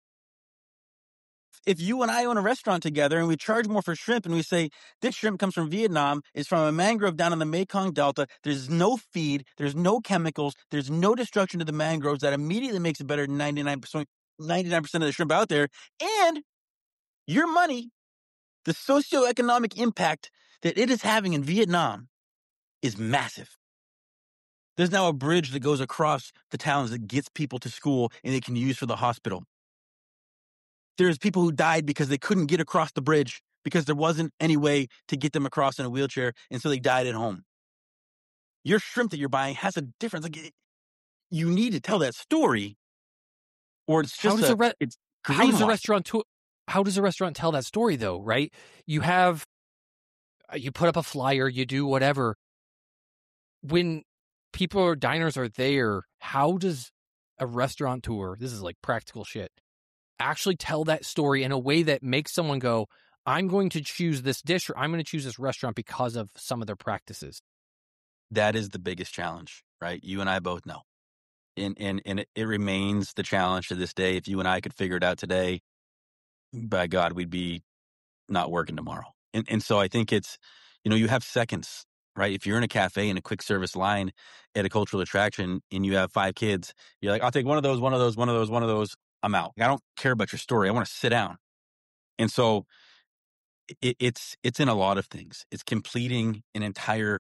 If you and I own a restaurant together and we charge more for shrimp and we say, this shrimp comes from Vietnam, it's from a mangrove down in the Mekong Delta, there's no feed, there's no chemicals, there's no destruction to the mangroves, that immediately makes it better than ninety-nine percent, ninety-nine percent of the shrimp out there. And your money The socioeconomic impact that it is having in Vietnam is massive. There's now a bridge that goes across the towns that gets people to school and they can use for the hospital. There's people who died because they couldn't get across the bridge because there wasn't any way to get them across in a wheelchair, and so they died at home. Your shrimp that you're buying has a difference. Like, you need to tell that story, or it's How just does a, a re- it's how does a greenwashing. restaurant to- how does a restaurant tell that story though, right? You have you put up a flyer, you do whatever. When people or diners are there, how does a restaurateur, this is like practical shit, actually tell that story in a way that makes someone go, I'm going to choose this dish or I'm going to choose this restaurant because of some of their practices? That is the biggest challenge, right? You and I both know. And, and, and it, it remains the challenge to this day. If you and I could figure it out today, by God, we'd be not working tomorrow. And, and so I think it's, you know, you have seconds, right? If you're in a cafe in a quick service line at a cultural attraction and you have five kids, you're like, I'll take one of those, one of those, one of those, one of those. I'm out. I don't care about your story. I want to sit down. And so it, it's, it's in a lot of things. It's completing an entire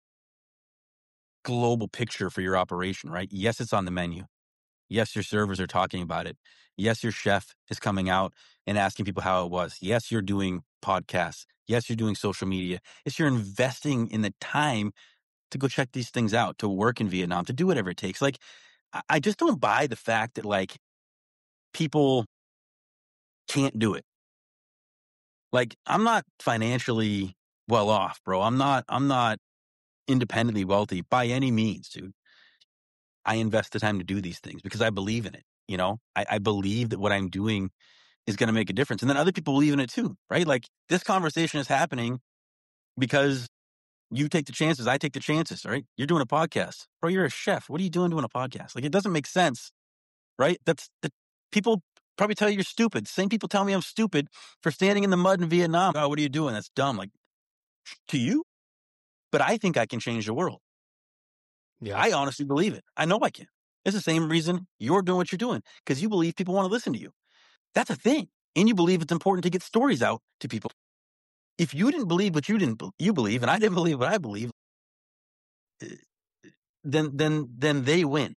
global picture for your operation, right? Yes, it's on the menu. Yes, your servers are talking about it. Yes, your chef is coming out and asking people how it was. Yes, you're doing podcasts. Yes, you're doing social media. Yes, you're investing in the time to go check these things out, to work in Vietnam, to do whatever it takes. Like, I- I just don't buy the fact that like people can't do it. Like, I'm not financially well off, bro. I'm not, I'm not independently wealthy by any means, dude. I invest the time to do these things because I believe in it. You know, I, I believe that what I'm doing is going to make a difference. And then other people believe in it too, right? Like, this conversation is happening because you take the chances. I take the chances, right? You're doing a podcast. Bro, you're a chef. What are you doing doing a podcast? Like, it doesn't make sense, right? That's the people probably tell you you're stupid. Same people tell me I'm stupid for standing in the mud in Vietnam. Oh, what are you doing? That's dumb. Like, to you? But I think I can change the world. Yeah. I honestly believe it. I know I can. It's the same reason you're doing what you're doing, because you believe people want to listen to you. That's a thing. And you believe it's important to get stories out to people. If you didn't believe what you didn't be- you believe, and I didn't believe what I believe, uh, then then then they win.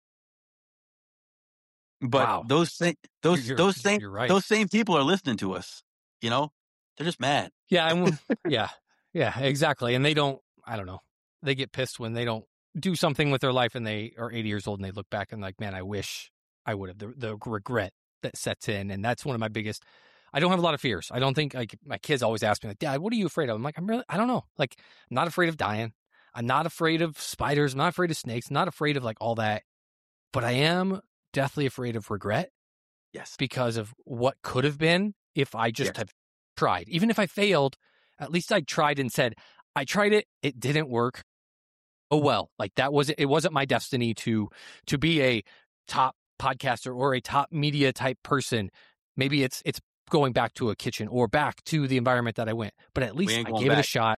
But Wow. those same those You're- those same you're right. those same people are listening to us. You know, they're just mad. Yeah, and yeah, yeah, exactly. And they don't, I don't know, they get pissed when they don't do something with their life and they are eighty years old and they look back and like, man, I wish I would have. The, the regret that sets in. And that's one of my biggest, I don't have a lot of fears. I don't think, like, my kids always ask me, like, Dad, what are you afraid of? I'm like, I'm really, I don't know. Like, I'm not afraid of dying. I'm not afraid of spiders. I'm not afraid of snakes. I'm not afraid of like all that. But I am deathly afraid of regret. Yes. Because of what could have been if I just Yes. had tried. Even if I failed, at least I tried and said, I tried it, it didn't work. Oh well, like that was it wasn't my destiny to to be a top podcaster or a top media type person. Maybe it's it's going back to a kitchen or back to the environment that I went. But at least ain't I going gave it a back. shot.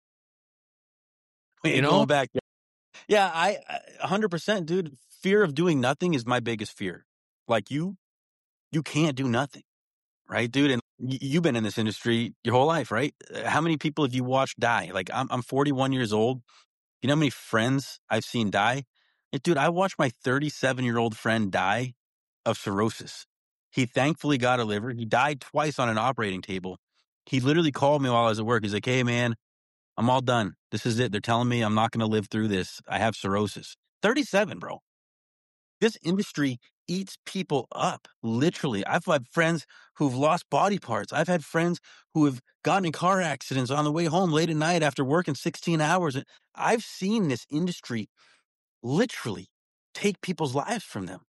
We ain't You know? going back. Yeah, I I- one hundred percent, dude. Fear of doing nothing is my biggest fear. Like, you you can't do nothing, right, dude? And y- you've been in this industry your whole life, right? Uh, How many people have you watched die? Like, I'm I'm forty-one years old. You know how many friends I've seen die? And dude, I watched my thirty-seven year old friend die of cirrhosis. He thankfully got a liver. He died twice on an operating table. He literally called me while I was at work. He's like, "Hey, man, I'm all done. This is it. They're telling me I'm not going to live through this. I have cirrhosis." thirty-seven, bro. This industry eats people up, literally. I've had friends who've lost body parts. I've had friends who have gotten in car accidents on the way home late at night after working sixteen hours. I've seen this industry literally take people's lives from them.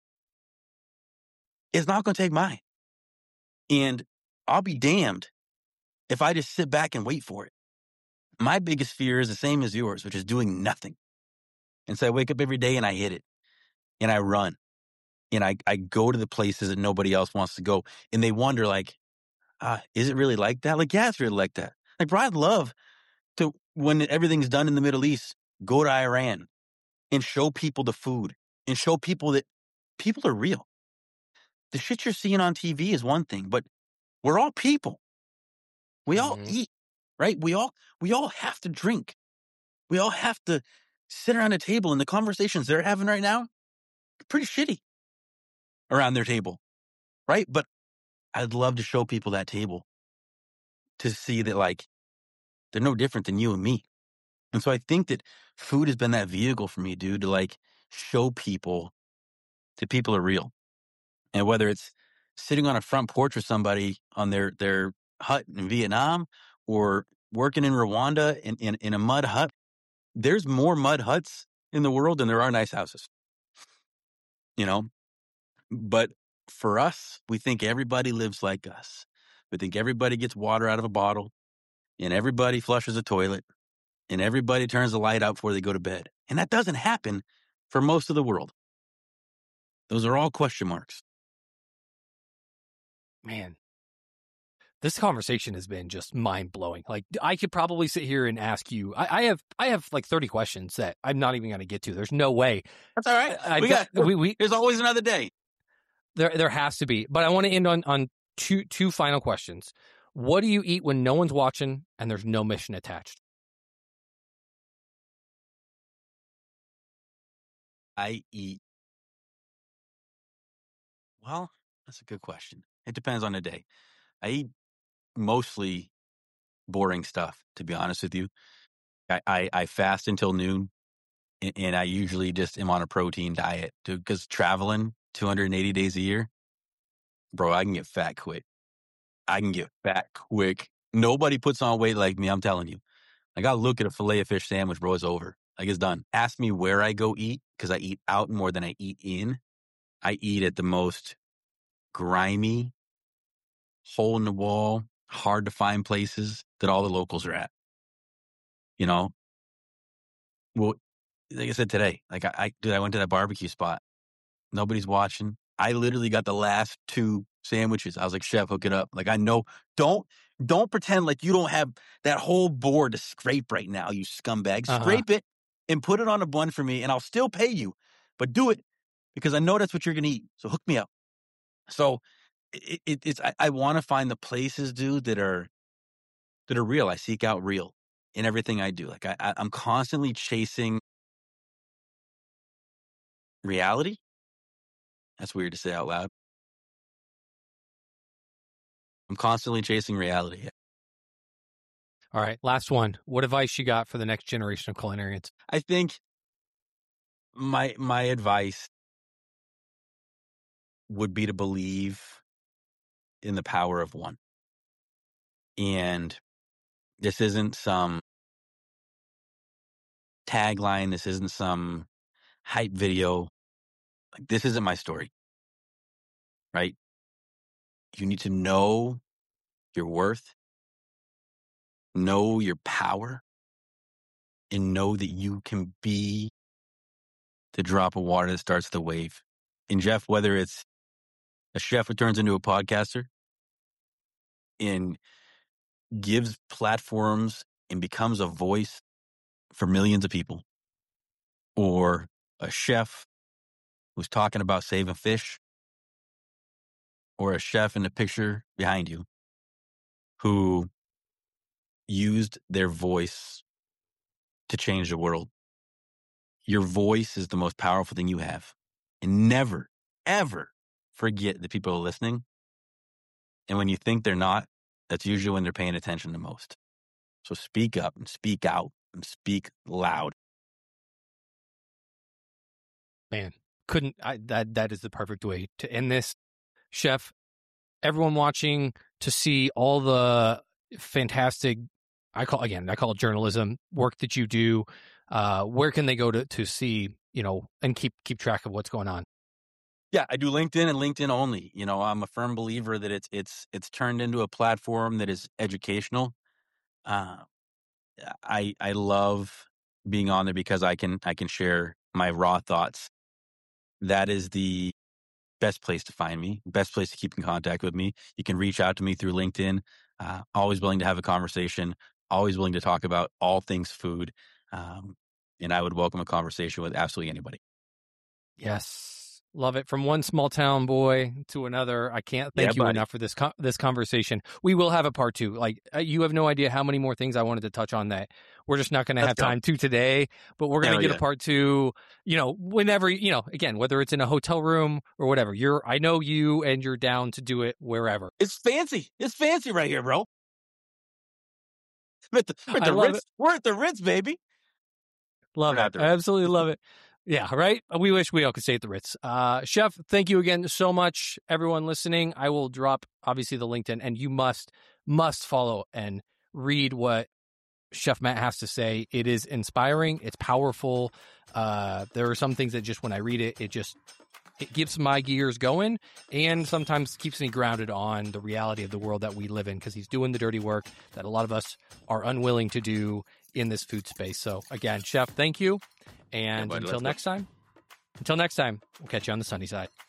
It's not going to take mine. And I'll be damned if I just sit back and wait for it. My biggest fear is the same as yours, which is doing nothing. And so I wake up every day and I hit it and I run. And I, I go to the places that nobody else wants to go. And they wonder, like, ah, is it really like that? Like, yeah, it's really like that. Like, bro, I'd love to, when everything's done in the Middle East, go to Iran and show people the food and show people that people are real. The shit you're seeing on T V is one thing, but we're all people. We all Mhm. eat, right? We all we all have to drink. We all have to sit around a table, and the conversations they're having right now, pretty shitty around their table, right? But I'd love to show people that table to see that, like, they're no different than you and me. And so I think that food has been that vehicle for me, dude, to like show people that people are real. And whether it's sitting on a front porch with somebody on their, their hut in Vietnam or working in Rwanda in, in, in a mud hut, there's more mud huts in the world than there are nice houses, you know? But for us, we think everybody lives like us. We think everybody gets water out of a bottle and everybody flushes a toilet and everybody turns the light out before they go to bed. And that doesn't happen for most of the world. Those are all question marks. Man, this conversation has been just mind blowing. Like, I could probably sit here and ask you. I, I have, I have like thirty questions that I'm not even going to get to. There's no way. That's all right. I, we got, got. we, we. There's always another day. There, there has to be. But I want to end on on two two final questions. What do you eat when no one's watching and there's no mission attached? I eat. Well, that's a good question. It depends on the day. I eat mostly boring stuff, to be honest with you. I, I, I fast until noon, and, and I usually just am on a protein diet because traveling two hundred eighty days a year, bro, I can get fat quick. I can get fat quick. Nobody puts on weight like me, I'm telling you. I got to look at a filet of fish sandwich, bro, it's over. Like, it's done. Ask me where I go eat because I eat out more than I eat in. I eat at the most grimy, hole in the wall, hard to find places that all the locals are at. You know? Well, like I said today, like I, I dude, I went to that barbecue spot. Nobody's watching. I literally got the last two sandwiches. I was like, chef, hook it up. Like, I know, don't, don't pretend like you don't have that whole board to scrape right now, you scumbag. Uh-huh. Scrape it and put it on a bun for me, and I'll still pay you. But do it because I know that's what you're going to eat. So hook me up. So it, it, it's, I, I want to find the places, dude, that are, that are real. I seek out real in everything I do. Like I, I I'm constantly chasing reality. That's weird to say out loud. I'm constantly chasing reality. All right, last one. What advice you got for the next generation of culinarians? I think my my advice would be to believe in the power of one. And this isn't some tagline. This isn't some hype video. Like, this isn't my story, right? You need to know your worth, know your power, and know that you can be the drop of water that starts the wave. And Jeff, whether it's a chef who turns into a podcaster and gives platforms and becomes a voice for millions of people, or a chef who's talking about saving fish, or a chef in the picture behind you who used their voice to change the world. Your voice is the most powerful thing you have. And never, ever forget that people are listening. And when you think they're not, that's usually when they're paying attention the most. So speak up and speak out and speak loud. Man, couldn't I, that that is the perfect way to end this. Chef, everyone watching, to see all the fantastic, I call again, I call it journalism work that you do. Uh, where can they go to to see, you know, and keep keep track of what's going on? Yeah, I do LinkedIn and LinkedIn only. You know, I'm a firm believer that it's it's it's turned into a platform that is educational. Uh, I I love being on there because I can I can share my raw thoughts. That is the best place to find me, best place to keep in contact with me. You can reach out to me through LinkedIn. Uh, always willing to have a conversation, always willing to talk about all things food. Um, and I would welcome a conversation with absolutely anybody. Yes. Love it. From one small town boy to another. I can't thank Yeah, you buddy. enough for this co- this conversation. We will have a part two. Like uh, you have no idea how many more things I wanted to touch on that we're just not going to have Let's go. time to today. But we're going to Hell get yeah. a part two. You know, whenever you know, again, whether it's in a hotel room or whatever. You're, I know you, and you're down to do it wherever. It's fancy. It's fancy right here, bro. We're at the, we're at I the love Ritz. it. We're at the Ritz, baby. Love We're not it. the I Ritz. absolutely love it. Yeah, right? We wish we all could stay at the Ritz. Uh, Chef, thank you again so much. Everyone listening, I will drop, obviously, the LinkedIn, and you must, must follow and read what Chef Matt has to say. It is inspiring. It's powerful. Uh, there are some things that just when I read it, it just it keeps my gears going and sometimes keeps me grounded on the reality of the world that we live in because he's doing the dirty work that a lot of us are unwilling to do in this food space. So again, Chef, thank you. And Yeah, buddy, until let's go. next time, until next time, we'll catch you on the sunny side.